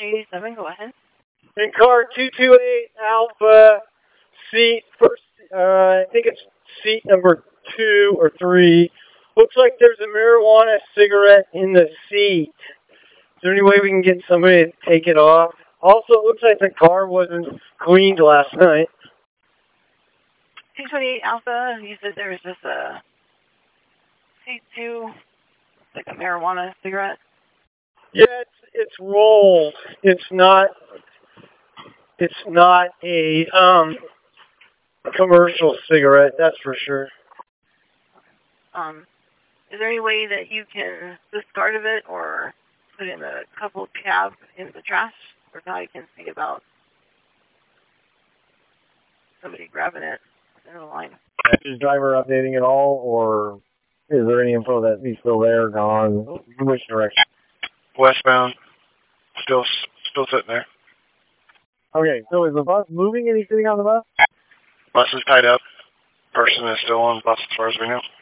87, go ahead. In car 228 Alpha, seat first, I think it's seat number 2 or 3. Looks like there's a marijuana cigarette in the seat. Is there any way we can get somebody to take it off? Also, it looks like the car wasn't cleaned last night. 228 Alpha, you said there was just a C2, like a marijuana cigarette? Yeah, it's rolled. It's not a commercial cigarette, that's for sure. Is there any way that you can discard of it or put in a couple cab in the trash? Or now you can see about somebody grabbing it in the line. Is driver updating at all, or is there any info that he's still there, gone? Which direction? Westbound. Still sitting there. Okay, so is the bus moving? Anything on the bus? Bus is tied up. Person is still on the bus as far as we know.